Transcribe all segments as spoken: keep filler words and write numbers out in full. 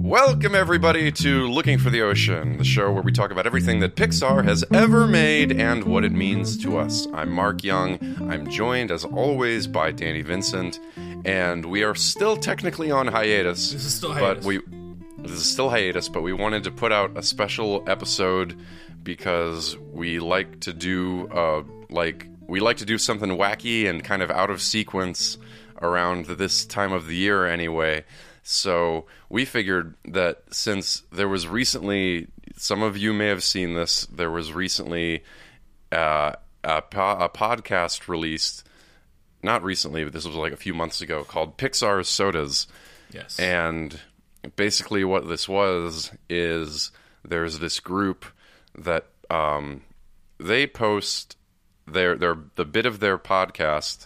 Welcome, everybody, to Looking for the Ocean, the show where we talk about everything that Pixar has ever made and what it means to us. I'm Mark Young. I'm joined, as always, by Danny Vincent, and we are still technically on hiatus. This is still hiatus. But we, this is still hiatus, but we wanted to put out a special episode because we like to do, uh, like, we like to do something wacky and kind of out of sequence around this time of the year anyway. So we figured that since there was recently, some of you may have seen this, there was recently uh, a, po- a podcast released, not recently, but this was like a few months ago, called Pixar's Sodas. Yes. And basically what this was is there's this group that um, they post their their the bit of their podcast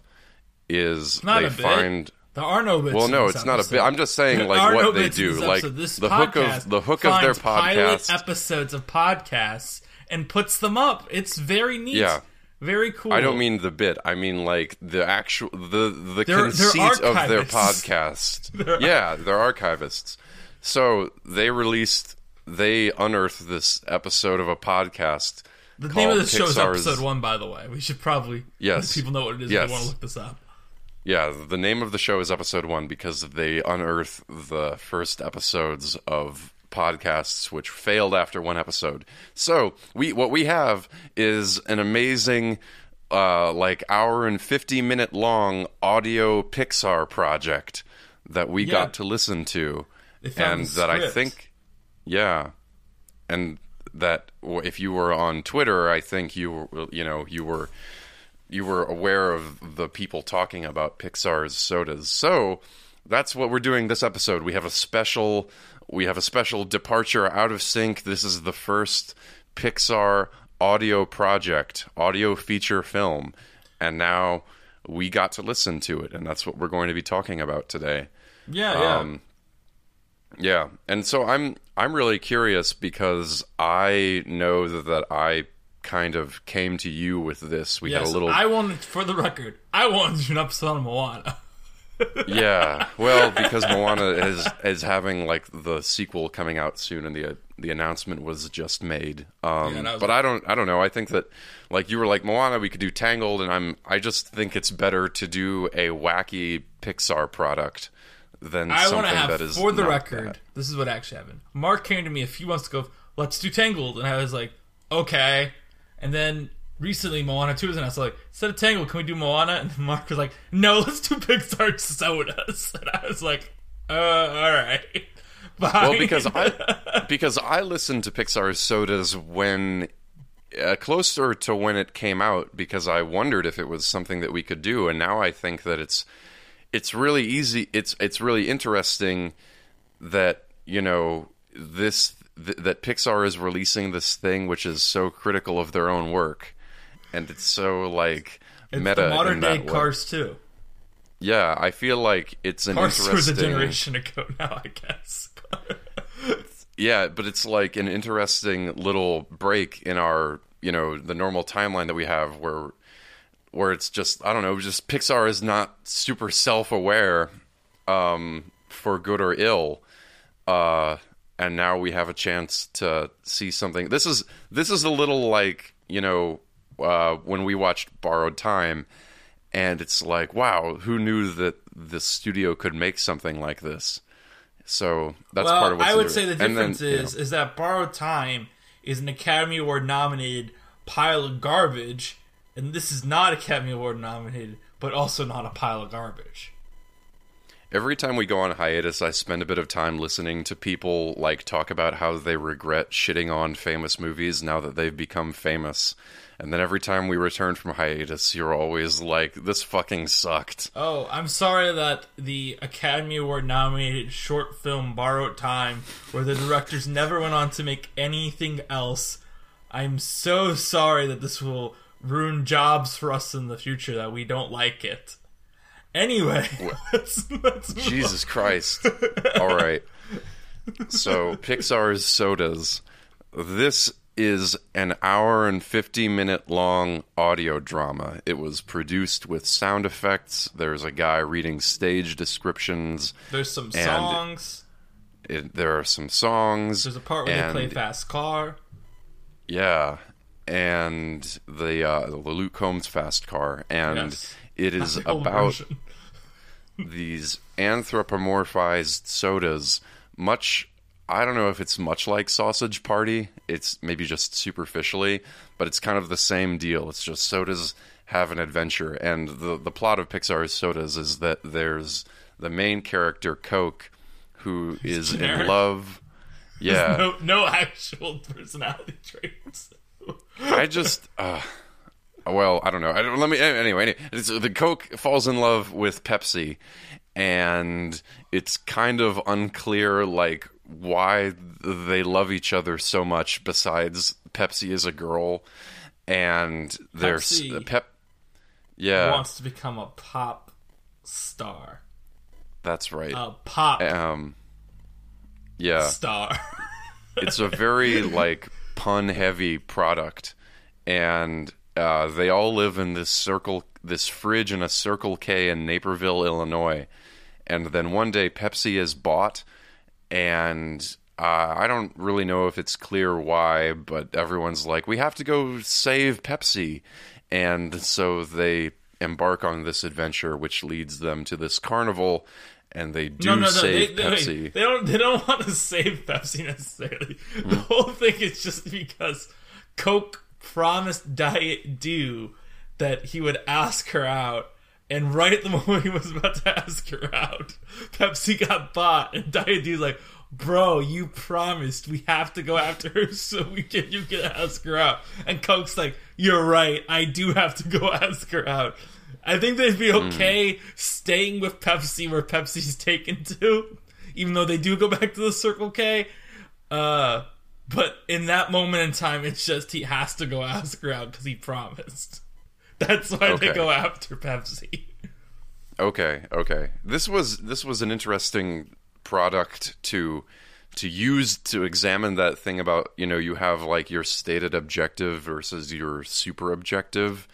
is Not they a bit. find. There are no bits. Well, in no, this it's not a episode. bit. I'm just saying, There like, are what no they bits in do, this like episode. This the hook podcast of the hook of their finds pilot podcast. episodes of podcasts and puts them up. It's very neat. Yeah. Very cool. I don't mean the bit. I mean like the actual the the They're- they're conceit of their archivists. podcast. They're- Yeah, they're archivists. So they released, they unearthed this episode of a podcast. The name of the show is Pixar's- episode one, by the way. We should probably Yes. let people know what it is Yes. if they want to look this up. Yeah, the name of the show is episode one because they unearthed the first episodes of podcasts which failed after one episode. So we what we have is an amazing uh, like hour and fifty minute long audio Pixar project that we Yeah. got to listen to, They found and the that I script. think, yeah, and that w- if you were on Twitter, I think you were, you know you were. you were aware of the people talking about Pixar's sodas. So that's what we're doing this episode. We have a special we have a special departure out of sync. This is the first Pixar audio project, audio feature film. And now we got to listen to it, and that's what we're going to be talking about today. Yeah, yeah. Um, yeah. And so I'm I'm really curious because I know that, that I kind of came to you with this. We yes, had a little I wanted, for the record, I wanted to do an episode on Moana. yeah, well, because Moana is is having like the sequel coming out soon, and the the announcement was just made. Um, Yeah, that was- but I don't I don't know. I think that like you were like Moana, we could do Tangled, and I'm I just think it's better to do a wacky Pixar product than I want something to have, that is for the not record, that. this is what actually happened. Mark came to me a few months ago, let's do Tangled, and I was like, okay. And then recently Moana two was announced. I was like, instead of Tangled, can we do Moana? And Mark was like, no, let's do Pixar Sodas. And I was like, uh, alright. Well, because I because I listened to Pixar's Sodas when uh, closer to when it came out, because I wondered if it was something that we could do, and now I think that it's it's really easy. It's it's really interesting that you know this th- that Pixar is releasing this thing which is so critical of their own work, and it's so like it's meta the modern in day that way. Cars two. Yeah, I feel like it's an Cars two was a interesting. generation ago now, I guess. Yeah, but it's like an interesting little break in our, you know, the normal timeline that we have where where it's just, I don't know, just Pixar is not super self-aware um, for good or ill. Uh, and now we have a chance to see something. This is this is a little like, you know, uh, when we watched Borrowed Time, and it's like, wow, who knew that the studio could make something like this? So that's well, part of what's I would inter- say the and then, difference you know, is is that Borrowed Time is an Academy Award nominated pile of garbage, and this is not Academy Award nominated, but also not a pile of garbage. every time we go on hiatus, I spend a bit of time listening to people like talk about how they regret shitting on famous movies now that they've become famous. And then every time we return from hiatus, you're always like, this fucking sucked. Oh, I'm sorry that the Academy Award nominated short film Borrowed Time, where the directors never went on to make anything else. I'm so sorry that this will ruin jobs for us in the future, that we don't like it. Anyway, let's, let's move Jesus on. Christ. All right. So, Pixar's Sodas. This is an hour and fifty minute long audio drama. It was produced with sound effects. There's a guy reading stage descriptions. There's some And- songs. it, there are some songs. There's a part where and, they play Fast Car. Yeah, and the uh, the Luke Combs Fast Car, and Yes. it is The old about version. these anthropomorphized sodas. Much, I don't know if it's much like Sausage Party. It's maybe just superficially, but it's kind of the same deal. It's just sodas have an adventure, and the the plot of Pixar's Sodas is that there's the main character Coke, who is generic. in love. Yeah, No, no actual personality traits. I just, uh, well, I don't know. I don't, let me anyway. It's, the Coke falls in love with Pepsi, and it's kind of unclear, like, why they love each other so much. Besides, Pepsi is a girl, and there's Pepsi Pep. Yeah, wants to become a pop star. that's right. A pop Um, yeah. star. It's a very like pun heavy product, and uh, they all live in this circle this fridge in a Circle K in Naperville, Illinois. And then one day Pepsi is bought, and uh, I don't really know if it's clear why, but everyone's like, we have to go save Pepsi. And so they embark on this adventure, which leads them to this carnival. And they do no, no, no. save They, they, Pepsi. wait, they don't. They don't want to save Pepsi necessarily. The whole thing is just because Coke promised Diet Dew that he would ask her out, and right at the moment he was about to ask her out, Pepsi got bought, and Diet Dew's like, "Bro, you promised. We have to go after her so we can you can ask her out." And Coke's like, "You're right. I do have to go ask her out." I think they'd be okay mm. staying with Pepsi where Pepsi's taken to, even though they do go back to the Circle K. Uh, but in that moment in time, it's just he has to go ask her out because he promised. That's why okay. they go after Pepsi. Okay, okay. This was this was an interesting product to to use to examine that thing about, you know, you have like your stated objective versus your super objective,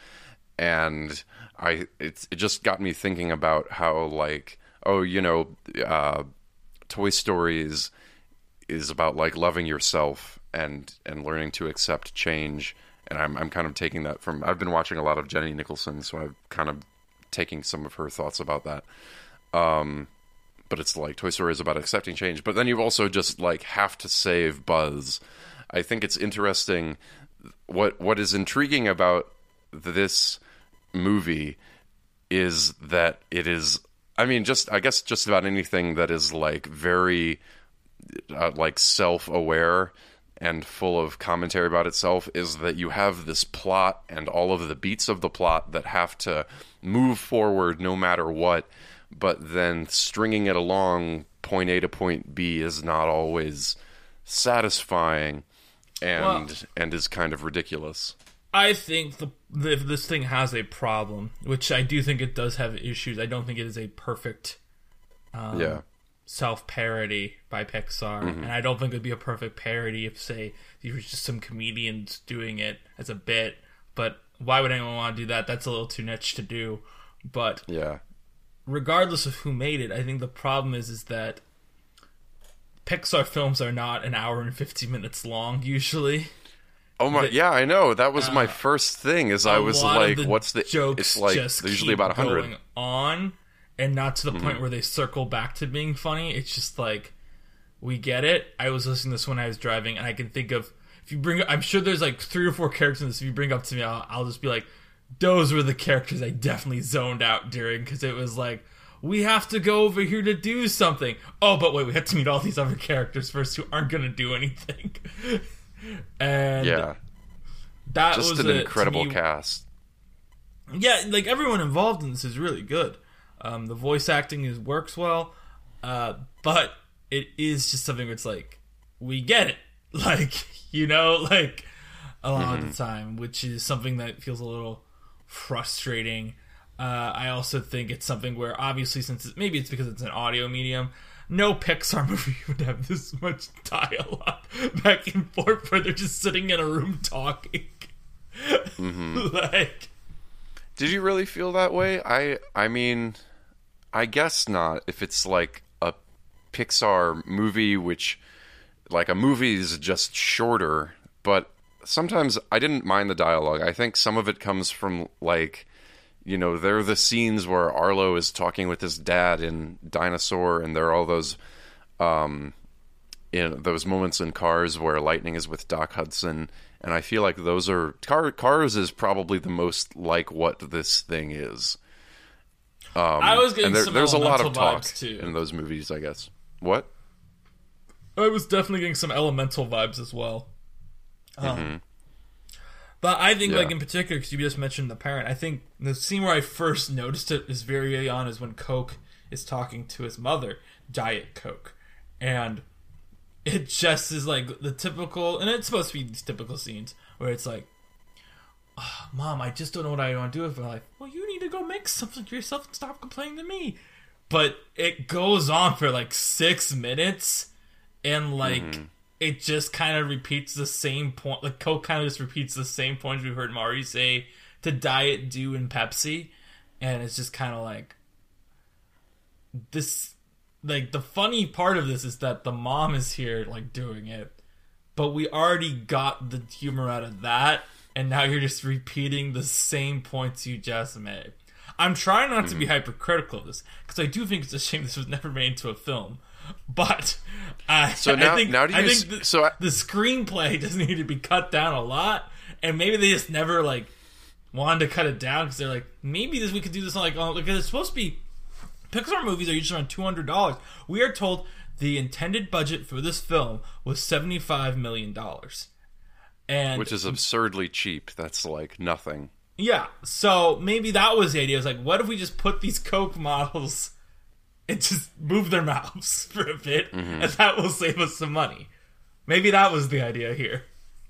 and I it's it just got me thinking about how, like, oh, you know, uh, Toy Story is, is about like loving yourself and and learning to accept change, and I'm I'm kind of taking that from, I've been watching a lot of Jenny Nicholson, so I'm kind of taking some of her thoughts about that. Um, but it's like Toy Story is about accepting change, but then you also just like have to save Buzz. I think it's interesting. What what is intriguing about this movie is that it is, I mean, just I guess just about anything that is like very uh, like self-aware and full of commentary about itself is that you have this plot and all of the beats of the plot that have to move forward no matter what, but then stringing it along point A to point B is not always satisfying and well, and is kind of ridiculous. I think the, the this thing has a problem, which I do think it does have issues. I don't think it is a perfect um, yeah. self-parody by Pixar, mm-hmm. and I don't think it would be a perfect parody if, say, these were just some comedians doing it as a bit, but why would anyone want to do that? That's a little too niche to do. But yeah. regardless of who made it, I think the problem is is that Pixar films are not an hour and fifty minutes long, usually. Oh my! The, yeah, I know. That was uh, my first thing. Is I was like, the "What's the?" Jokes it's like just they're usually about a hundred. Going on, and not to the mm-hmm. point where they circle back to being funny. It's just like, we get it. I was listening to this when I was driving, and I can think of, if you bring, I'm sure there's like three or four characters in this. If you bring up to me, I'll, I'll just be like, those were the characters I definitely zoned out during, because it was like, we have to go over here to do something. Oh, but wait, we have to meet all these other characters first who aren't going to do anything. And yeah. That just was an a, incredible me, cast. Yeah, like everyone involved in this is really good. Um, the voice acting is works well, uh, but it is just something where it's like, we get it, like, you know, like a lot mm-hmm. of the time, which is something that feels a little frustrating. Uh, I also think it's something where, obviously, since it's, maybe it's because it's an audio medium, no Pixar movie would have this much dialogue back and forth where they're just sitting in a room talking. Mm-hmm. Like, did you really feel that way? I I mean, I guess not. If it's like a Pixar movie, which like a movie is just shorter, but sometimes I didn't mind the dialogue. I think some of it comes from like, you know, there are the scenes where Arlo is talking with his dad in Dinosaur, and there are all those um in those moments in Cars where Lightning is with Doc Hudson, and I feel like those are Car, Cars is probably the most like what this thing is. Um, I was getting and there, some there's a lot of elemental talk vibes, too. in those movies, I guess. What? I was definitely getting some elemental vibes as well. Um, Mm-hmm. But I think, Yeah. like, in particular, because you just mentioned the parent, I think the scene where I first noticed it is very early on is when Coke is talking to his mother, Diet Coke. And it just is, like, the typical, and it's supposed to be these typical scenes where it's like, oh, Mom, I just don't know what I want to do with my life. Well, you need to go make something for yourself and stop complaining to me. But it goes on for, like, six minutes, and, like... Mm-hmm. It just kind of repeats the same point. Like, Coke kind of just repeats the same points we've heard Mari say to Diet, Dew, and Pepsi. And it's just kind of like... This... Like, the funny part of this is that the mom is here, like, doing it. But we already got the humor out of that. And now you're just repeating the same points you just made. I'm trying not mm-hmm. to be hypercritical of this. Because I do think it's a shame this was never made into a film. But uh, so now, I think, now do you I think the, so I, the screenplay does need to be cut down a lot, and maybe they just never like wanted to cut it down because they're like, maybe this we could do this on like oh, because it's supposed to be Pixar movies are usually around two hundred dollars. We are told the intended budget for this film was seventy five million dollars, and which is absurdly cheap. That's like nothing. Yeah, so maybe that was the idea. It was like, what if we just put these Coke models and just move their mouths for a bit, mm-hmm. and that will save us some money. Maybe that was the idea here.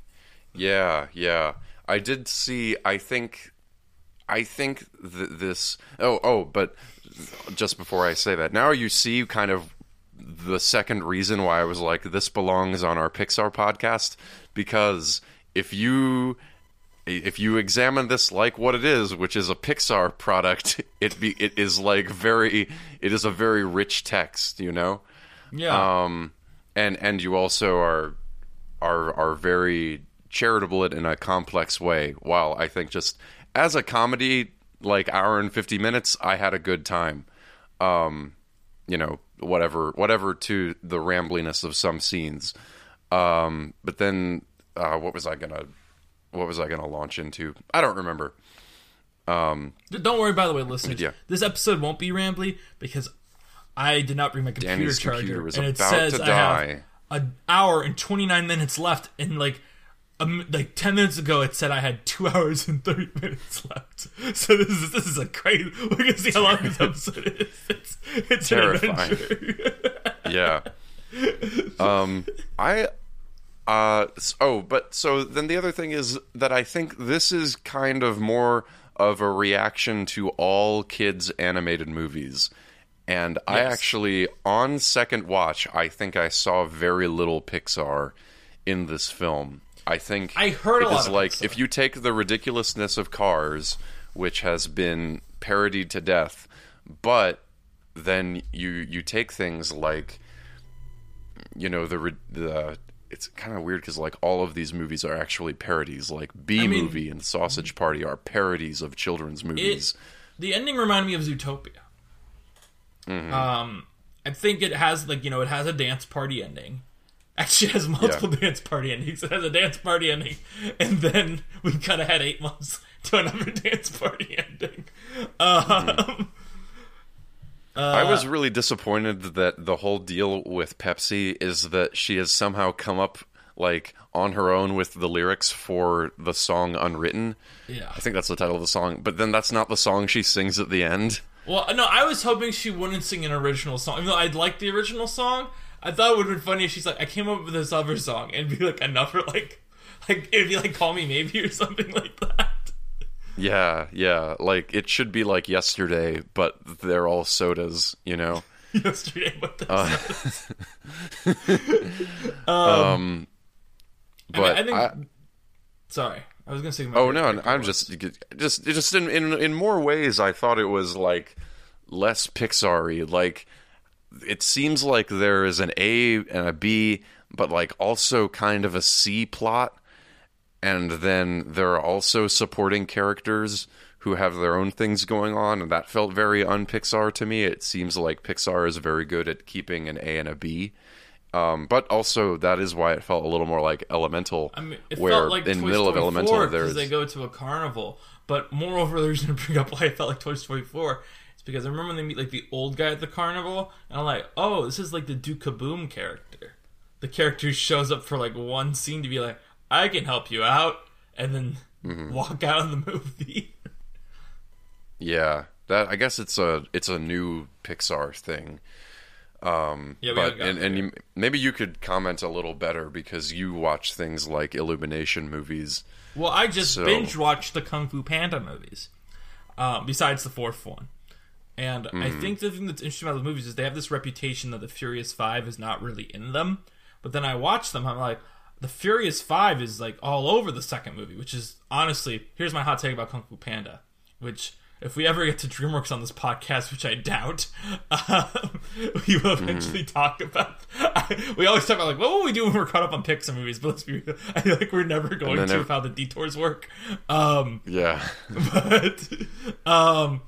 Yeah, yeah. I did see, I think, I think th- this, oh, oh, but just before I say that, now you see kind of the second reason why I was like, this belongs on our Pixar podcast, because if you... If you examine this like what it is, which is a Pixar product, it be it is like very it is a very rich text, you know. Yeah. Um, and and you also are are are very charitable in a complex way. While I think just as a comedy, like hour and fifty minutes, I had a good time. Um, you know, whatever whatever to the rambliness of some scenes. Um, but then uh, what was I gonna? What was I going to launch into? I don't remember. Um, don't worry, by the way, listeners. Yeah. This episode won't be rambly because I did not bring my computer Danny's charger. computer is and it about says to I die. have an hour and twenty-nine minutes left. And like um, like ten minutes ago, it said I had two hours and thirty minutes left. So this is this is a crazy... We're going to see how long this episode is. It's, it's terrifying. An adventure. Yeah. Um, I... Uh, oh, but so then the other thing is that I think this is kind of more of a reaction to all kids' animated movies. And yes. I actually, on second watch, I think I saw very little Pixar in this film. I think I heard it a lot is of like Pixar. If you take the ridiculousness of Cars, which has been parodied to death, but then you you take things like, you know, the the it's kind of weird because like all of these movies are actually parodies. Like B I mean, Movie and Sausage Party are parodies of children's movies. It, the ending reminded me of Zootopia. Mm-hmm. Um, I think it has like you know it has a dance party ending. Actually, it has multiple yeah. dance party endings. It has a dance party ending, and then we kind of had eight months to another dance party ending. Um, mm-hmm. uh, I was really disappointed that the whole deal with Pepsi is that she has somehow come up like on her own with the lyrics for the song Unwritten. Yeah, I think that's the title of the song. But then that's not the song she sings at the end. Well, no, I was hoping she wouldn't sing an original song. Even though I'd like the original song, I thought it would have been funny if she's like, I came up with this other song, and be like another, like, like it'd be like Call Me Maybe or something like that. Yeah, yeah. Like, it should be like Yesterday, but they're all sodas, you know? Yesterday, but they're uh, sodas. um, um, but I, mean, I think... I, sorry. I was gonna say. Oh no! I'm just, just, just in, in in more ways. I thought it was like less Pixar-y. Like it seems like there is an A and a B, but like also kind of a C plot, and then there are also supporting characters who have their own things going on, and that felt very un-Pixar to me. It seems like Pixar is very good at keeping an A and a B. Um, but also, that is why it felt a little more like Elemental, I mean, it where felt like in the Toy middle of Story Elemental, four, there's... because they go to a carnival. But moreover, the reason to bring up why it felt like Toy Story four is because I remember when they meet like the old guy at the carnival, and I'm like, oh, this is like the Duke Kaboom character. The character who shows up for like one scene to be like, I can help you out, and then mm-hmm. walk out of the movie. Yeah, that I guess it's a it's a new Pixar thing. Um, yeah, but and, and you, maybe you could comment a little better because you watch things like Illumination movies. Well, I just so. binge watched the Kung Fu Panda movies, uh, besides the fourth one. And mm. I think the thing that's interesting about the movies is they have this reputation that the Furious Five is not really in them. But then I watch them, I'm like, the Furious Five is like all over the second movie, which is honestly, here's my hot take about Kung Fu Panda, which... if we ever get to DreamWorks on this podcast, which I doubt, um, we will eventually mm. talk about... I, we always talk about, like, what will we do when we're caught up on Pixar movies? But let's be real. I feel like we're never going to if, with how the detours work. Um, yeah. But, um,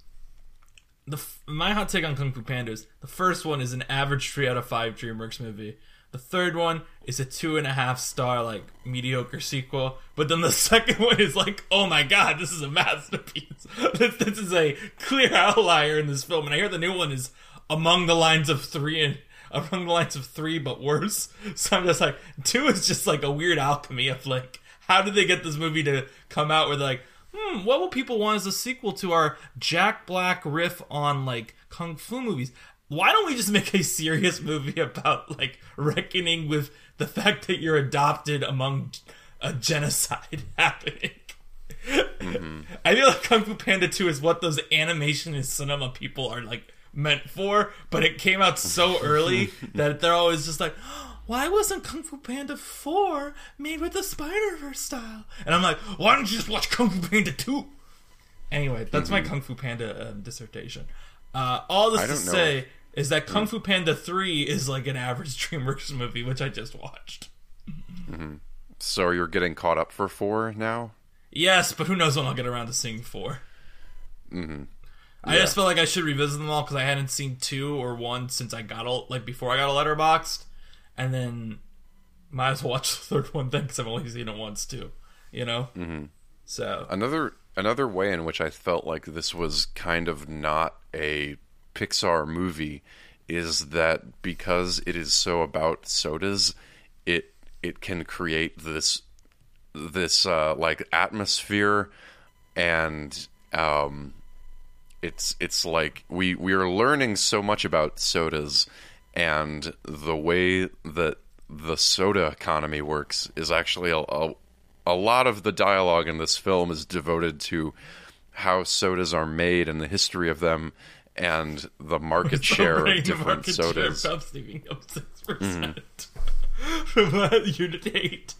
the my hot take on Kung Fu Panda is the first one is an average three out of five DreamWorks movie. The third one is a two and a half star, like, mediocre sequel. But then the second one is like, oh my god, this is a masterpiece. this, this is a clear outlier in this film. And I hear the new one is among the lines of three and among the lines of three, but worse. So I'm just like, two is just like a weird alchemy of like, how did they get this movie to come out where they're like, hmm, what will people want as a sequel to our Jack Black riff on like Kung Fu movies? Why don't we just make a serious movie about, like, reckoning with the fact that you're adopted among a genocide happening? Mm-hmm. I feel like Kung Fu Panda two is what those animation and cinema people are, like, meant for, but it came out so early that they're always just like, why wasn't Kung Fu Panda four made with the Spider-Verse style? And I'm like, why don't you just watch Kung Fu Panda two? Anyway, that's mm-hmm. my Kung Fu Panda uh, dissertation. Uh, all this to say know. is that Kung Fu Panda three is like an average DreamWorks movie, which I just watched. Mm-hmm. So you're getting caught up for four now? Yes, but who knows when I'll get around to seeing four. Mm-hmm. I yeah. just feel like I should revisit them all because I hadn't seen two or one since I got a, like before I got a Letterboxd, and then might as well watch the third one then because I've only seen it once too. You know. Mm-hmm. So another another way in which I felt like this was kind of not a Pixar movie is that because it is so about sodas, it it can create this this uh, like atmosphere, and um, it's it's like we we are learning so much about sodas, and the way that the soda economy works is actually a, a a lot of the dialogue in this film is devoted to how sodas are made and the history of them and the market share of different market sodas. Share Pepsi up six percent mm. from that year to date.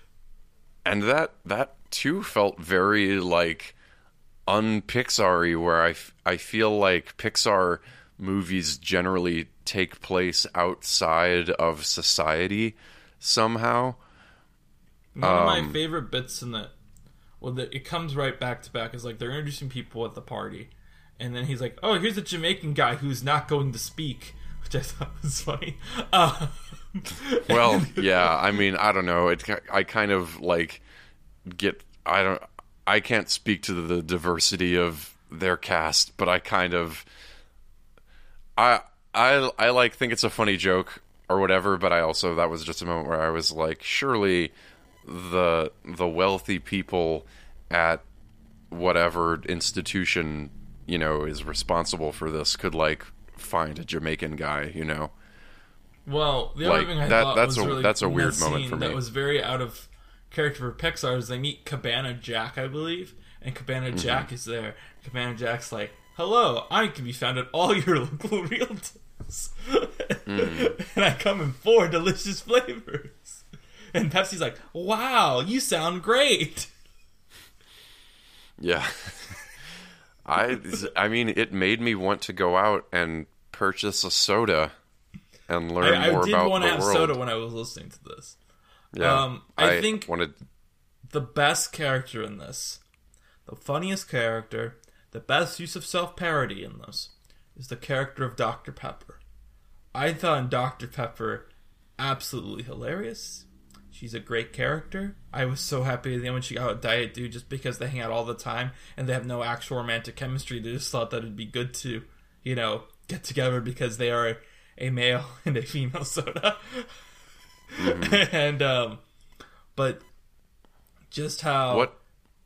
And that that too felt very like un-Pixar-y, where I, f- I feel like Pixar movies generally take place outside of society somehow. One of my um, favorite bits in that, well, the, it comes right back to back, is like they're introducing people at the party, and then he's like, oh, here's a Jamaican guy who's not going to speak, which I thought was funny. Uh, well, yeah, I mean, I don't know. It, I kind of like get, I don't, I can't speak to the diversity of their cast, but I kind of, I, I, I like think it's a funny joke or whatever, but I also, that was just a moment where I was like, surely the the wealthy people at whatever institution, you know, is responsible for this could like find a Jamaican guy, you know. Well, the like, other thing I that, thought that's was a really that's a weird moment for me. That was very out of character for Pixar is they meet Cabana Jack, I believe, and Cabana mm-hmm. Jack is there. Cabana Jack's like, "Hello, I can be found at all your local realtors, mm. and I come in four delicious flavors." And Pepsi's like, wow, you sound great. Yeah. I I mean, it made me want to go out and purchase a soda and learn I, more I did about want the to have world. soda when I was listening to this. Yeah, um, I, I think wanted. the best character in this, the funniest character, the best use of self-parody in this, is the character of Doctor Pepper. I thought Doctor Pepper absolutely hilarious. She's a great character. I was so happy at the end when she got with Diet Dude just because they hang out all the time and they have no actual romantic chemistry. They just thought that it'd be good to, you know, get together because they are a, a male and a female soda. Mm-hmm. and, um, but just how... What?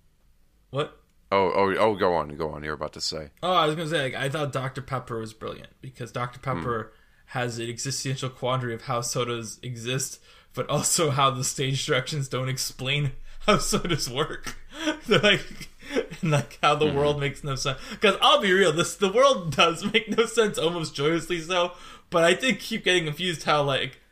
What? Oh, oh, oh, go on, go on. You're about to say. Oh, I was going to say, like, I thought Doctor Pepper was brilliant because Doctor Pepper mm. has an existential quandary of how sodas exist, but also how the stage directions don't explain how sodas work. They're like, and like how the mm-hmm. world makes no sense. Because I'll be real, this the world does make no sense, almost joyously so. But I did keep getting confused how like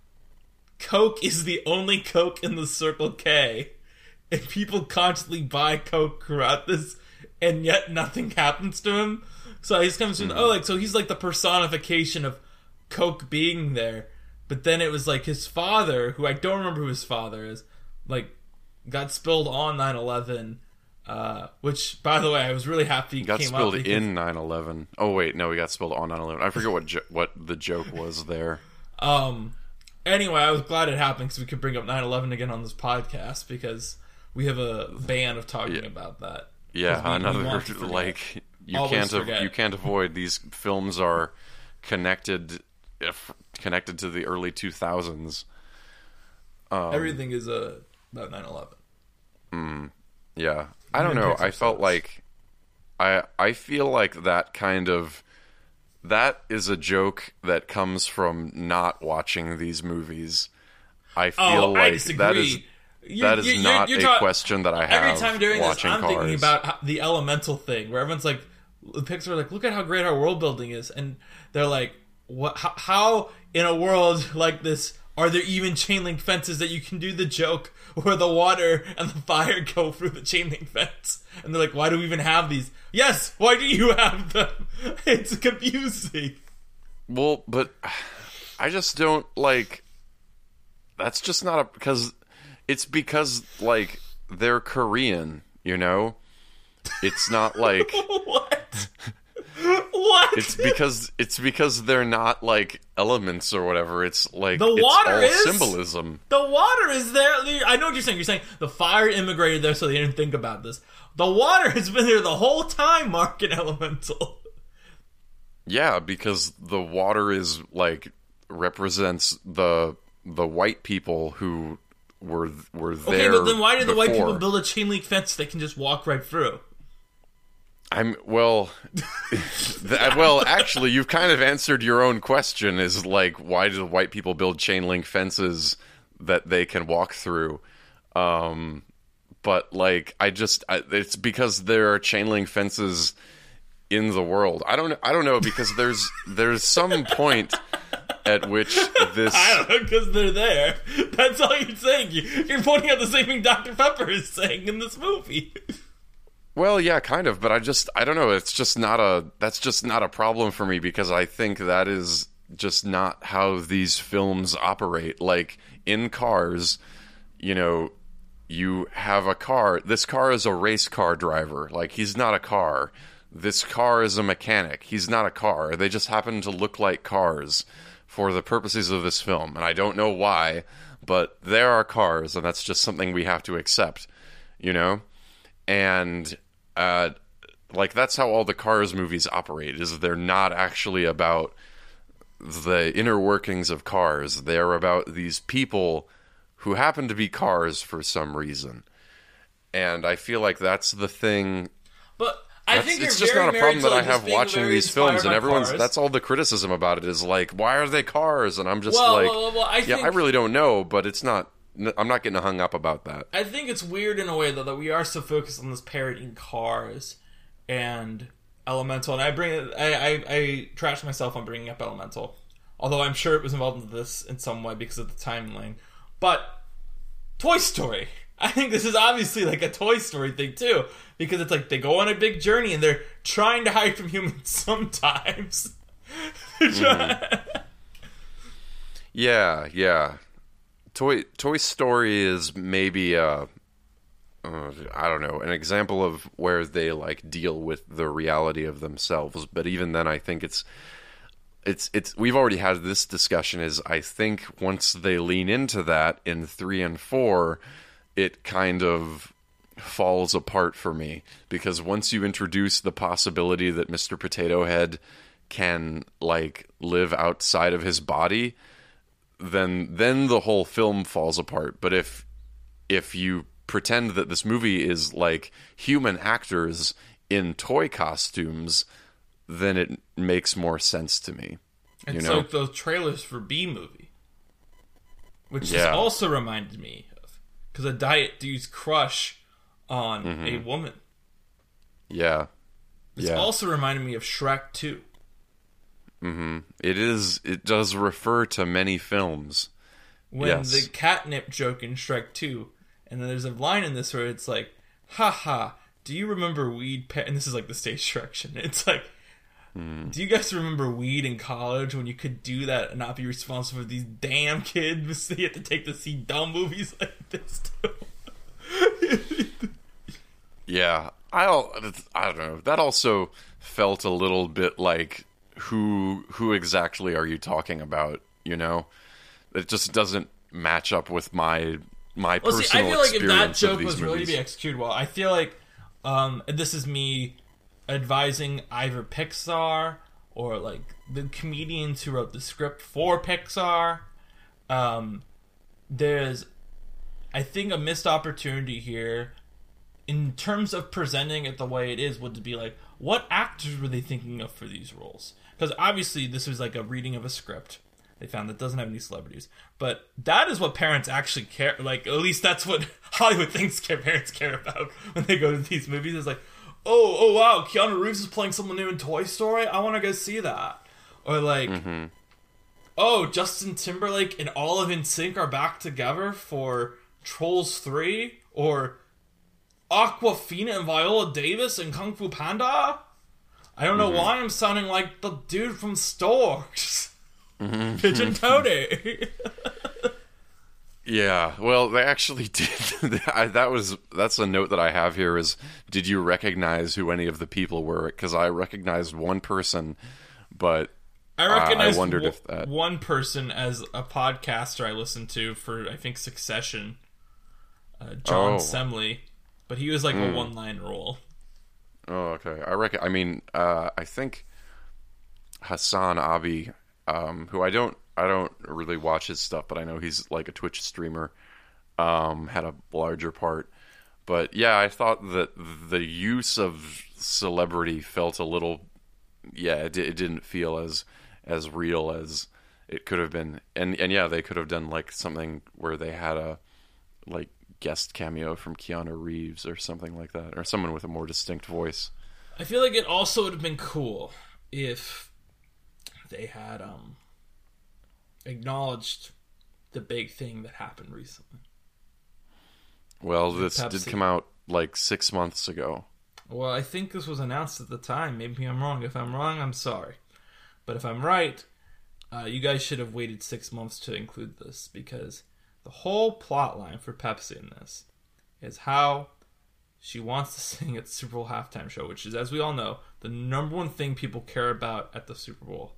Coke is the only Coke in the Circle K, and people constantly buy Coke throughout this, and yet nothing happens to him. So he just comes from mm-hmm. oh, like so he's like the personification of Coke being there. But then it was like his father, who I don't remember who his father is, like, got spilled on nine eleven, uh, which, by the way, I was really happy got came spilled up because, in nine eleven. Oh, wait, no, he got spilled on nine eleven. I forget what jo- what the joke was there. Um. Anyway, I was glad it happened because we could bring up nine eleven again on this podcast because we have a ban of talking yeah. about that. Yeah, we, another, we like, you Always can't forget. you can't avoid. These films are connected... If connected to the early two thousands. Um, Everything is uh, about nine eleven. Mm, yeah. I don't know. I felt like... I I feel like that kind of... That is a joke that comes from not watching these movies. I feel oh, like I disagree. that is... You're, that is you're, not you're a ta- question that I have every time during watching this, I'm Cars. thinking about the elemental thing, where everyone's like, the Pixar are like, look at how great our world building is, and they're like, what? How, how in a world like this are there even chain link fences that you can do the joke where the water and the fire go through the chain link fence? And they're like, why do we even have these? Yes, why do you have them? It's confusing. Well, but I just don't like. That's just not a because. It's because, like, they're Korean, you know? It's not like... What? What? It's because it's because they're not, like, elements or whatever. It's, like, the water it's all is, symbolism. The water is there. I know what you're saying. You're saying the fire immigrated there so they didn't think about this. The water has been there the whole time, Mark and Elemental. Yeah, because the water is, like, represents the the white people who... Were were there. Okay, but then why did the before. white people build a chain link fence they can just walk right through? I'm well. that, well, actually, you've kind of answered your own question. Is like, why do the white people build chain link fences that they can walk through? Um, but like, I just I, it's because there are chain link fences in the world. I don't. I don't know because there's there's some point. At which this... I don't know, because they're there. That's all you're saying. You're pointing out the same thing Doctor Pepper is saying in this movie. Well, yeah, kind of, but I just... I don't know, it's just not a... That's just not a problem for me, because I think that is just not how these films operate. Like, in Cars, you know, you have a car... This car is a race car driver. Like, he's not a car. This car is a mechanic. He's not a car. They just happen to look like cars. For the purposes of this film, and I don't know why, but there are cars, and that's just something we have to accept, you know? And, uh, like, that's how all the Cars movies operate, is they're not actually about the inner workings of cars. They're about these people who happen to be cars for some reason. And I feel like that's the thing... But... I That's, think it's you're just very not a problem that I just have watching these films, and everyone's cars. that's all the criticism about it is like, why are they cars? And I'm just well, like, well, well, I yeah, think, I really don't know, but it's not. I'm not getting hung up about that. I think it's weird in a way though that we are so focused on this parodying Cars and Elemental, and I bring it. I, I I trash myself on bringing up Elemental, although I'm sure it was involved in this in some way because of the timeline. But Toy Story. I think this is obviously like a Toy Story thing too, because it's like they go on a big journey and they're trying to hide from humans sometimes. Mm-hmm. Yeah, yeah. Toy Toy Story is maybe a, uh, I don't know, an example of where they like deal with the reality of themselves. But even then, I think it's it's it's we've already had this discussion. Is I think once they lean into that in three and four, it kind of falls apart for me, because once you introduce the possibility that Mister Potato Head can like live outside of his body, then then the whole film falls apart. But if if you pretend that this movie is like human actors in toy costumes, then it makes more sense to me. It's you know? like those trailers for B Movie, which Yeah. has also reminded me of, because a diet dude's crush on Mm-hmm. a woman. Yeah. It's Yeah. also reminded me of Shrek two. Mm-hmm. It is. It does refer to many films. When Yes. the catnip joke in Shrek two, and then there's a line in this where it's like, haha, do you remember weed? Pa-? And this is like the stage direction. It's like, Mm. do you guys remember weed in college when you could do that and not be responsible for these damn kids? So you have to take to see dumb movies like this too. Yeah, I don't. I don't know. That also felt a little bit like who who exactly are you talking about? You know, it just doesn't match up with my my Well, see, I personal feel like if that experience of joke these was really to movies. be executed well, I feel like um, and this is me advising either Pixar or like the comedians who wrote the script for Pixar. Um, there's, I think, a missed opportunity here in terms of presenting it the way it is. Would be like, what actors were they thinking of for these roles? Because obviously this was like a reading of a script they found that doesn't have any celebrities, but that is what parents actually care. Like, at least that's what Hollywood thinks care, parents care about when they go to these movies. It's like, oh, oh wow, Keanu Reeves is playing someone new in Toy Story. I want to go see that. Or like, Mm-hmm. oh, Justin Timberlake and all of N Sync are back together for Trolls three, or Aquafina and Viola Davis and Kung Fu Panda. I don't know Mm-hmm. why I'm sounding like the dude from Storks. Mm-hmm. Pigeon Toady. Yeah, well, they actually did. I, that was that's a note that I have here. Is did you recognize who any of the people were? Because I recognized one person, but I Uh, recognize I wondered w- if that- one person as a podcaster I listened to for, I think, Succession, uh, John Oh. Semley, but he was like a one-line role. Oh, okay. I reckon. I mean, uh, I think Hassan Abi, um, who I don't, I don't really watch his stuff, but I know he's like a Twitch streamer, um, had a larger part. But yeah, I thought that the use of celebrity felt a little, yeah, it, it didn't feel as as real as it could have been. And and yeah, they could have done like something where they had a like guest cameo from Keanu Reeves or something like that, or someone with a more distinct voice. I feel like it also would have been cool if they had um, acknowledged the big thing that happened recently. Well, this Pepsi. did come out like six months ago. Well, I think this was announced at the time. Maybe I'm wrong. If I'm wrong, I'm sorry. But if I'm right, uh, you guys should have waited six months to include this, because the whole plot line for Pepsi in this is how she wants to sing at the Super Bowl halftime show, which is, as we all know, the number one thing people care about at the Super Bowl.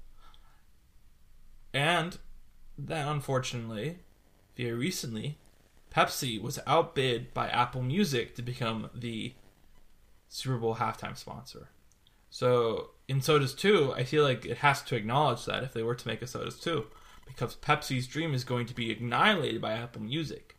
And then, unfortunately, very recently, Pepsi was outbid by Apple Music to become the Super Bowl halftime sponsor. So, in Sodas two, I feel like it has to acknowledge that if they were to make a Sodas two, because Pepsi's dream is going to be annihilated by Apple Music.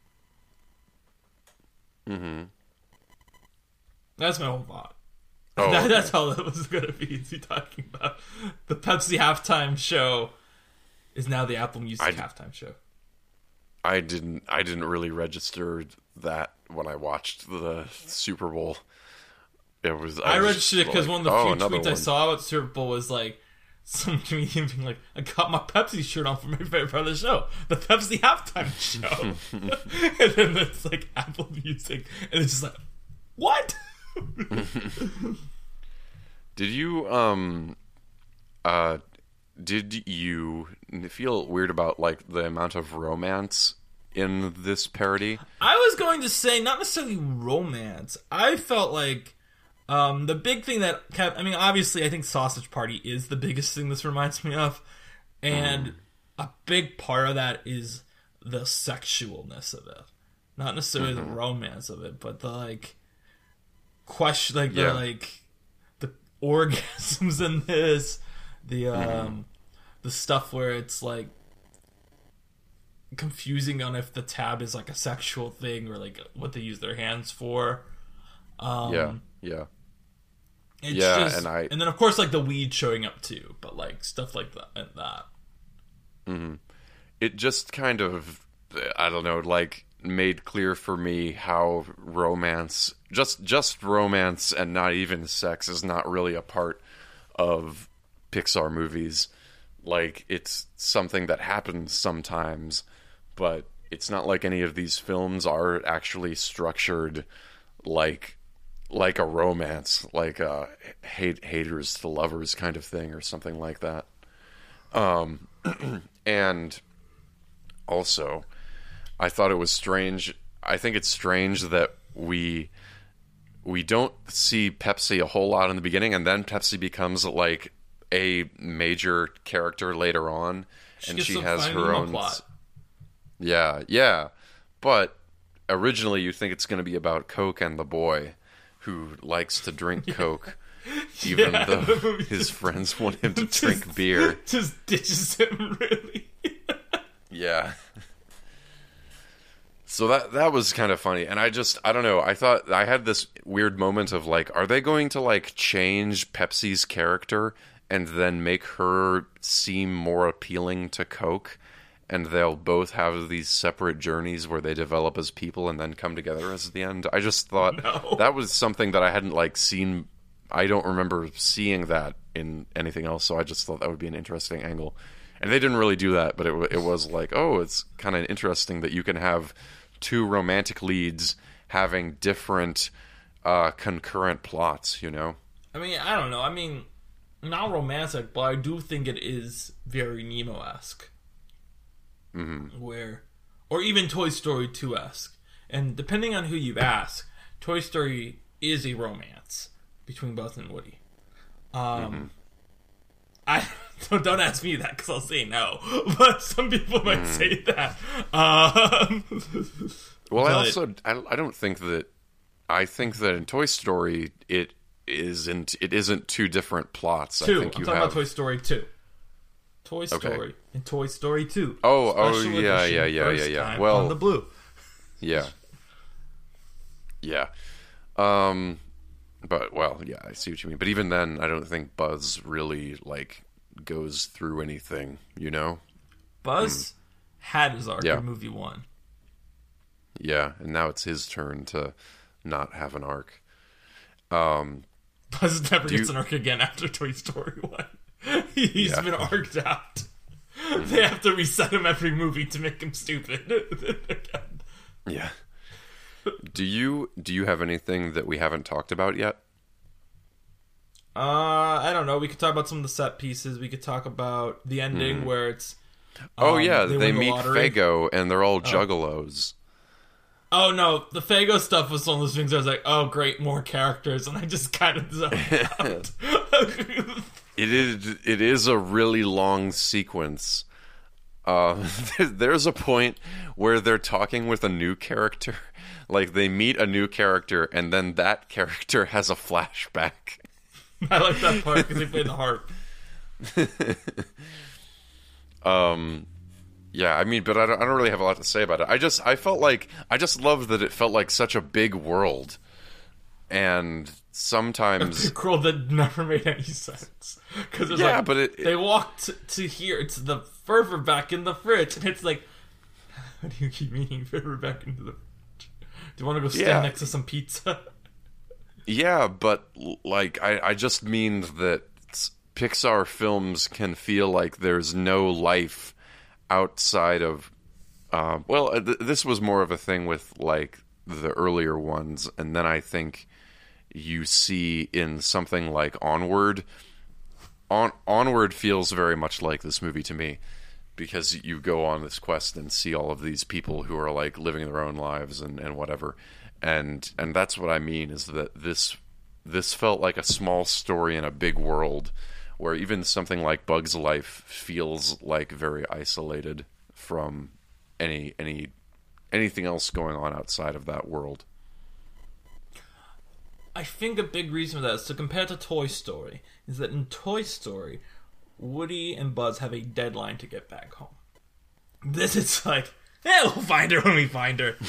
Mm-hmm. That's my whole thought. Oh, that, okay. That's all that was going to be. Is he talking about the Pepsi halftime show is now the Apple Music I- halftime show. I didn't. I didn't really register that when I watched the Super Bowl. It was. I, was registered it because like, one of the oh, few another tweets I one. saw about Super Bowl was like some comedian being like, "I got my Pepsi shirt on for my favorite part of the show, the Pepsi halftime show," and then it's like Apple Music, and it's just like, what? Did you um, uh, did you feel weird about like the amount of romance in this parody? I was going to say not necessarily romance. I felt like um, the big thing that kept, I mean, obviously, I think Sausage Party is the biggest thing this reminds me of, and mm. a big part of that is the sexualness of it, not necessarily mm-hmm. the romance of it, but the like question, like the yeah. like the orgasms in this, the um, mm-hmm. the stuff where it's like confusing on if the tab is like a sexual thing or like what they use their hands for. Um, yeah, yeah, it's yeah, just, and I and then of course like the weed showing up too, but like stuff like that and that. Mm-hmm. It just kind of, I don't know, like made clear for me how romance, just just romance and not even sex, is not really a part of Pixar movies. Like, it's something that happens sometimes, but it's not like any of these films are actually structured like like a romance, like a hate haters to lovers kind of thing or something like that. Um, and also, I thought it was strange. I think it's strange that we we don't see Pepsi a whole lot in the beginning, and then Pepsi becomes like a major character later on, she and she a has her own plot. Yeah, yeah. But originally you think it's going to be about Coke and the boy who likes to drink yeah. Coke, even yeah, though his friends want him to just, drink beer. Just ditches him, really. Yeah. So that that was kind of funny, and I just, I don't know, I thought, I had this weird moment of like, are they going to like change Pepsi's character and then make her seem more appealing to Coke, and they'll both have these separate journeys where they develop as people and then come together as the end? I just thought no. that was something that I hadn't like seen. I don't remember seeing that in anything else, so I just thought that would be an interesting angle. And they didn't really do that, but it, it was like, oh, it's kind of interesting that you can have two romantic leads having different uh, concurrent plots, you know? I mean, I don't know. I mean, not romantic, but I do think it is very Nemo-esque. Mm-hmm. Where, or even Toy Story two-esque. And depending on who you ask, Toy Story is a romance between Buzz and Woody. Um, mm-hmm. I don't, don't ask me that because I'll say no, but some people might mm. say that. Um, well, but, I also I, I don't think that I think that in Toy Story it isn't it isn't two different plots. Two. I think I'm you talking have about Toy Story two. Toy Story okay. and Toy Story two. Oh, oh Special yeah, edition, yeah, yeah, yeah, yeah. Time well, on the blue. Yeah. Yeah. Um. But, well, yeah, I see what you mean. But even then, I don't think Buzz really, like, goes through anything, you know? Buzz mm. had his arc yeah. in movie one. Yeah, and now it's his turn to not have an arc. Um, Buzz never gets you... an arc again after Toy Story one. He's yeah. been arced out. They have to reset him every movie to make him stupid. Yeah. Do you do you have anything that we haven't talked about yet? Uh, I don't know. We could talk about some of the set pieces. We could talk about the ending mm. where it's. Um, oh yeah, they, they the meet lottery. Faygo and they're all juggalos. Oh no, the Faygo stuff was one of those things I was like, oh great, more characters, and I just kind of zoned out. It is it is a really long sequence. Uh, there's a point where they're talking with a new character. Like, they meet a new character, and then that character has a flashback. I like that part, because they play the harp. um, yeah, I mean, but I don't, I don't really have a lot to say about it. I just, I felt like, I just loved that it felt like such a big world. And sometimes... A big world that never made any sense. Because yeah, like, but it, it, they walked to, to here, it's the fervor back in the fridge, and it's like, how do you keep meaning fervor back into the fridge? Do you want to go stand yeah. next to some pizza? Yeah, but, like, I, I just mean that Pixar films can feel like there's no life outside of... Uh, well, th- this was more of a thing with, like, the earlier ones, and then I think you see in something like Onward on Onward feels very much like this movie to me, because you go on this quest and see all of these people who are like living their own lives and, and whatever, and and that's what I mean, is that this this felt like a small story in a big world, where even something like Bug's life feels like very isolated from any any anything else going on outside of that world. I think a big reason for that is to compare to Toy Story, is that in Toy Story, Woody and Buzz have a deadline to get back home. This is like, yeah, we'll find her when we find her.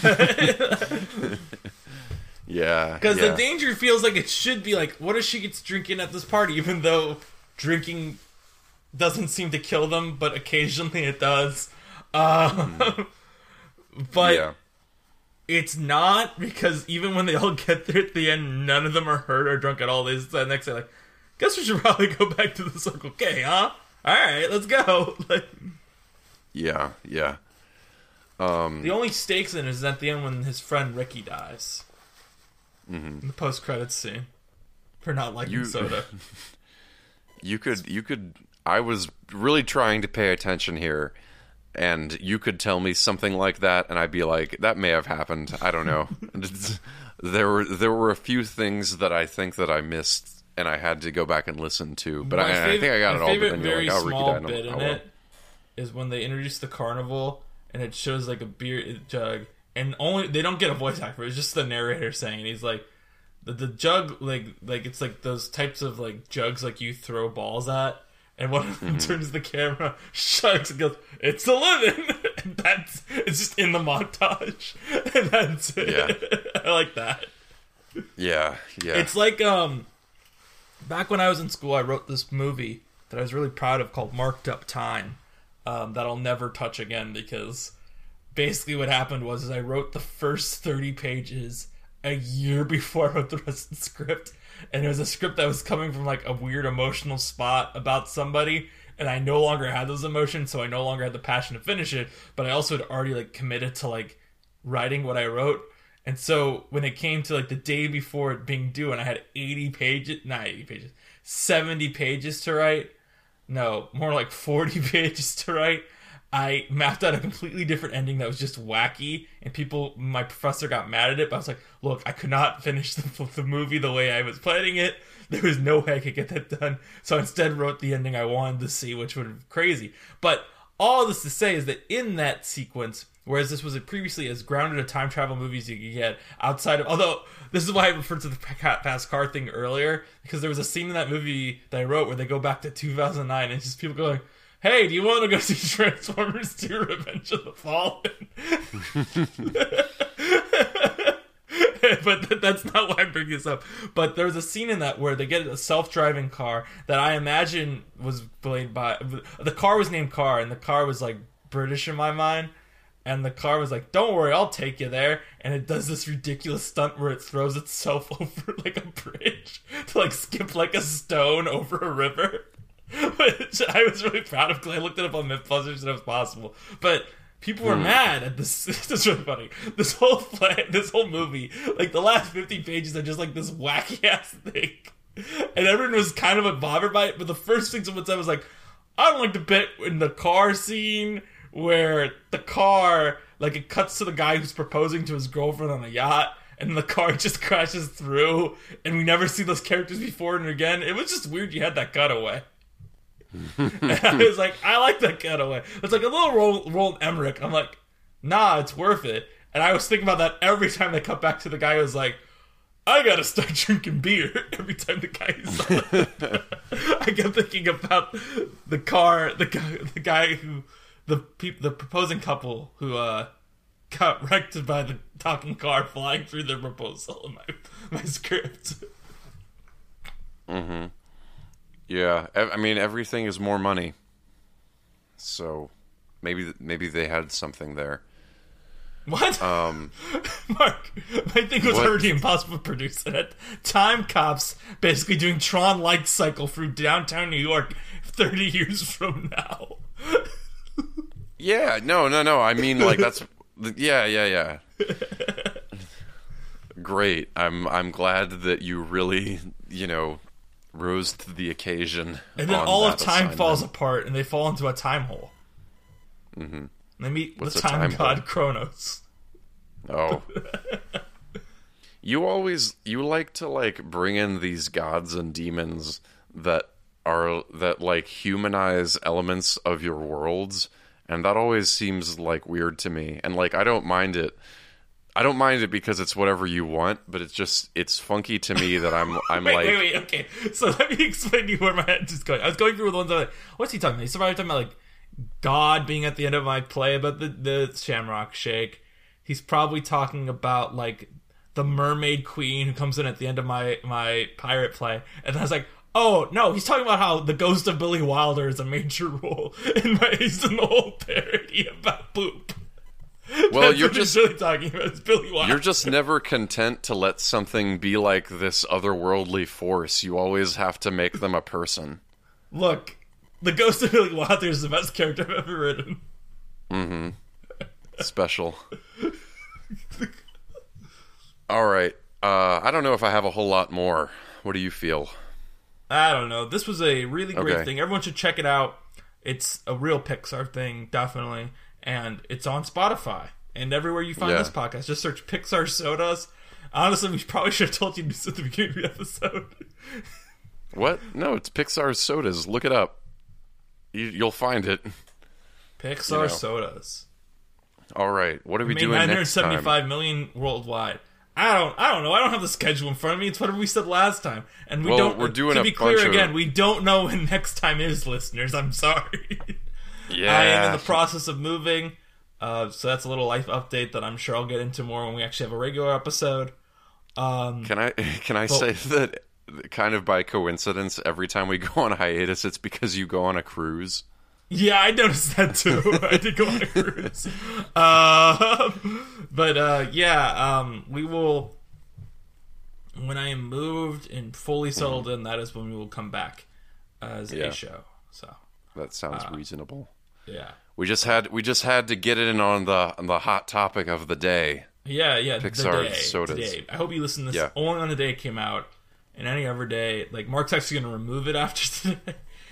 Yeah. Because yeah. the danger feels like it should be like, what if she gets drinking at this party, even though drinking doesn't seem to kill them, but occasionally it does. Uh, mm. But yeah. it's not, because even when they all get there at the end, none of them are hurt or drunk at all. They just the next day like, guess we should probably go back to the Circle K, huh? Alright, let's go. Like, yeah, yeah. Um, the only stakes in it is at the end when his friend Ricky dies. Mm-hmm. In the post-credits scene. For not liking you, soda. You could, you could, I was really trying to pay attention here, and you could tell me something like that, and I'd be like, that may have happened. I don't know. there were, there were a few things that I think that I missed, and I had to go back and listen to, but I, favorite, I think I got it all. But then you're very like, oh, Ricky small died. bit in well. it is when they introduce the carnival, and it shows like a beer jug, and only they don't get a voice actor. It's just the narrator saying, and he's like, the, the jug, like like it's like those types of like jugs like you throw balls at, and one of them mm-hmm. turns the camera, shucks, and goes, "It's a living." And that's it's just in the montage, and that's it. Yeah. I like that. Yeah, yeah. It's like um, back when I was in school, I wrote this movie that I was really proud of called Marked Up Time. Um, that I'll never touch again, because basically what happened was is I wrote the first thirty pages a year before I wrote the rest of the script, and it was a script that was coming from like a weird emotional spot about somebody, and I no longer had those emotions, so I no longer had the passion to finish it, but I also had already like committed to like writing what I wrote, and so when it came to like the day before it being due, and I had eighty pages, not eighty pages, seventy pages to write, no, more like forty pages to write, I mapped out a completely different ending that was just wacky, and people, my professor got mad at it, but I was like, look, I could not finish the, the movie the way I was planning it. There was no way I could get that done. So I instead wrote the ending I wanted to see, which would have been crazy. But all this to say is that in that sequence, whereas this was previously as grounded a time travel movie as you could get outside of, although this is why I referred to the fast car thing earlier, because there was a scene in that movie that I wrote where they go back to two thousand nine, and it's just people going, hey, do you want to go see Transformers two Revenge of the Fallen? But th- that's not why I'm bringing this up. But there's a scene in that where they get a self-driving car that I imagine was played by... The car was named Car, and the car was, like, British in my mind. And the car was like, don't worry, I'll take you there. And it does this ridiculous stunt where it throws itself over, like, a bridge to, like, skip, like, a stone over a river. Which I was really proud of, because I looked it up on Mythbusters and it was possible. But people were hmm. mad at this. This is really funny. This whole play, this whole movie, like the last fifty pages are just like this wacky ass thing, and everyone was kind of bothered by it. But the first thing someone said was like, "I don't like the bit in the car scene where the car, like, it cuts to the guy who's proposing to his girlfriend on a yacht." And the car just crashes through, and we never see those characters before and again. It was just weird you had that cutaway. And I was like, I like that cutaway. It's like a little Roland, Roland Emmerich. I'm like, nah, it's worth it. And I was thinking about that every time they cut back to the guy who was like, I gotta start drinking beer every time the guy is on. I kept thinking about the car, the guy, the guy who, the peop, the proposing couple who uh, got wrecked by the talking car flying through their proposal in my, my script. Mm-hmm. Yeah, I mean, everything is more money. So maybe maybe they had something there. What? Um, Mark, my thing was what? already impossible to produce it. Time cops basically doing Tron light cycle through downtown New York thirty years from now. Yeah, no, no, no. I mean, like, that's... Yeah, yeah, yeah. Great. I'm I'm glad that you really, you know... rose to the occasion. And then on all of that time assignment. falls apart, and they fall into a time hole. Mm-hmm. And they meet What's the a time, time god hole? Kronos. Oh. You always you like to like bring in these gods and demons that are that like humanize elements of your worlds, and that always seems like weird to me. And like I don't mind it. I don't mind it because it's whatever you want, but it's just it's funky to me that I'm I'm wait, like wait, wait, okay. So let me explain to you where my head is going. I was going through the ones that like, what's he talking about? He's probably talking about like God being at the end of my play about the, the Shamrock Shake. He's probably talking about like the Mermaid Queen who comes in at the end of my, my pirate play. And I was like, oh, no, he's talking about how the ghost of Billy Wilder is a major role in, my, he's in the whole parody about Boop. Well, That's you're what just he's really talking about is Billy Wilder. you're just never content to let something be like this otherworldly force. You always have to make them a person. Look, the ghost of Billy Wilder is the best character I've ever written. Mm-hmm. Special. All right. Uh, I don't know if I have a whole lot more. What do you feel? I don't know. This was a really great Okay. thing. Everyone should check it out. It's a real Pixar thing, definitely. And it's on Spotify and everywhere you find Yeah. this podcast. Just search Pixar Sodas. Honestly, we probably should have told you this at the beginning of the episode. What? No, it's Pixar's Sodas. Look it up. You, you'll find it. Pixar You know. Sodas. All right. What are we Made doing nine hundred next time? seventy-five million worldwide. I don't. I don't know. I don't have the schedule in front of me. It's whatever we said last time, and we Well, don't. we're doing to a be clear bunch of- again, we don't know when next time is, listeners. I'm sorry. Yeah. I am in the process of moving, uh, so that's a little life update that I'm sure I'll get into more when we actually have a regular episode. Um, Can I can I say that kind of by coincidence, every time we go on hiatus, it's because you go on a cruise? yeah, I noticed that too. I did go on a cruise, uh, but uh, yeah, um, we will. When I am moved and fully settled in, that is when we will come back as Yeah. a show. So That sounds Uh, reasonable. yeah, We just had we just had to get it in on the on the hot topic of the day. yeah, yeah. Pixar the day, Sodas. Today. I hope you listen to this Yeah. only on the day it came out, and any other day. Like Mark's actually going to remove it after today.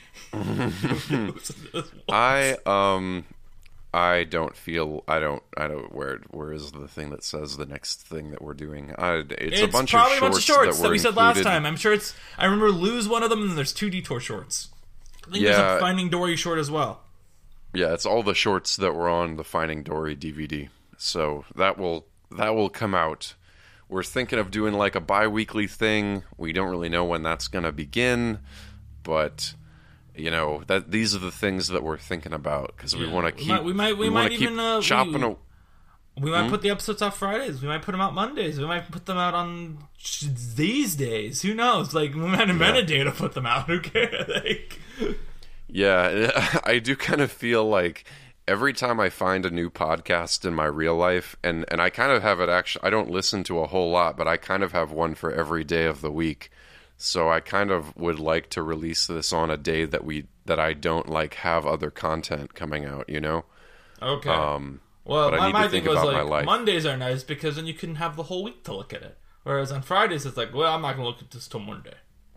I um I don't feel I don't I don't where where is the thing that says the next thing that we're doing? I, it's, It's a bunch probably of a bunch shorts, of shorts that, that, were we said last included. time. I'm sure it's. I remember Lose one of them, and then there's two Detour shorts. I think there's Yeah. a Finding Dory short as well. Yeah, it's all the shorts that were on the Finding Dory D V D. So that will that will come out. We're thinking of doing like a bi-weekly thing. We don't really know when that's going to begin, but you know, that these are the things that we're thinking about because we Yeah. want to We keep might- we might- we wanna might keep even, uh, chopping we- a, We Hmm? might put the episodes out Fridays. We might put them out Mondays. We might put them out on these days. Who knows? Like we might invent a day to put them out. Who cares? Like, Yeah, I do kind of feel like every time I find a new podcast in my real life, and, and I kind of have it actually, I don't listen to a whole lot, but I kind of have one for every day of the week. So I kind of would like to release this on a day that we that I don't like have other content coming out, you know? okay. Um, well, but I my, need to my think thing was about my like life. Mondays are nice because then you can have the whole week to look at it. Whereas on Fridays it's like, well, I'm not going to look at this till Monday.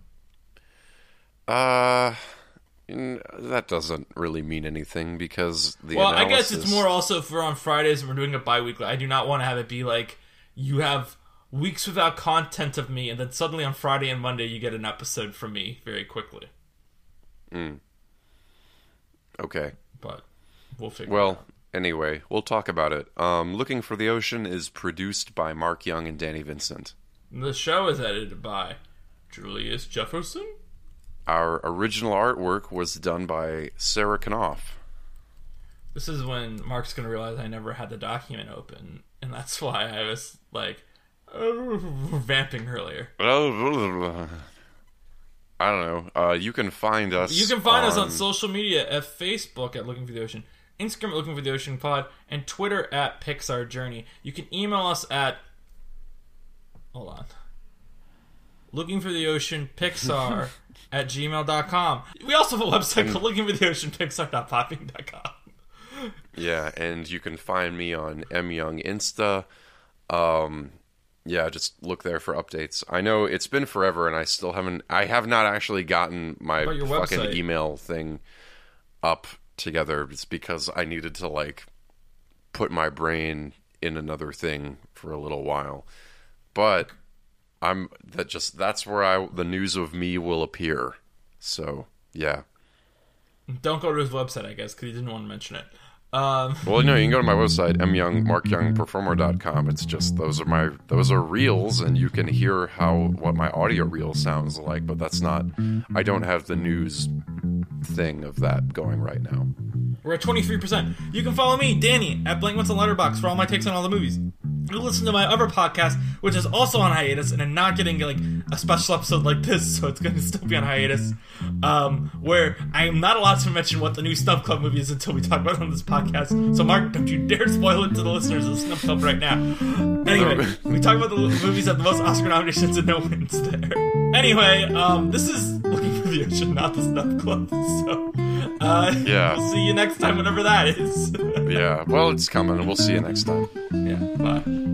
uh, n- that doesn't really mean anything because the Well, analysis... I guess it's more also for on Fridays and we're doing it bi-weekly. I do not want to have it be like you have weeks without content of me and then suddenly on Friday and Monday you get an episode from me very quickly. Mm. Okay. But we'll figure it Well, out. anyway, we'll talk about it. Um, Looking for the Ocean is produced by Mark Young and Danny Vincent. The show is edited by Julius Jefferson. Our original artwork was done by Sarah Knopf. This is when Mark's going to realize I never had the document open, and that's why I was like uh, vamping earlier. I don't know. Uh, you can find us. You can find us on social media at Facebook at Looking for the Ocean, Instagram at Looking for the Ocean Pod, and Twitter at Pixar Journey. You can email us at hold on. Looking for the Ocean Pixar at gmail dot com. We also have a website called Looking for the Ocean Pixar dot popping dot com. Yeah, and you can find me on M Young Insta. Um, yeah, just look there for updates. I know it's been forever, and I still haven't. I have not actually gotten my About your fucking website. email thing up together. It's because I needed to like put my brain in another thing for a little while. But I'm that just that's where I the news of me will appear. So yeah. Don't go to his website, I guess, because he didn't want to mention it. Um, Well, no, you can go to my website, m young mark young performer dot com. It's just those are my those are reels, and you can hear how what my audio reel sounds like. But that's not. I don't have the news thing of that going right now. We're at twenty-three percent. You can follow me, Danny, at Blank What's a Letterbox for all my takes on all the movies. You listen to my other podcast, which is also on hiatus, and I'm not getting like a special episode like this, so it's going to still be on hiatus. Um, where I am not allowed to mention what the new Snub Club movie is until we talk about it on this podcast. So, Mark, don't you dare spoil it to the listeners of the Snub Club right now. Anyway, we talk about the movies that have the most Oscar nominations and no wins there. Anyway, um, this is Looking for the Ocean, not the Snub Club. So, uh, Yeah. we'll see you next time, whatever that is. Yeah, well, it's coming. We'll see you next time. Yeah, bye.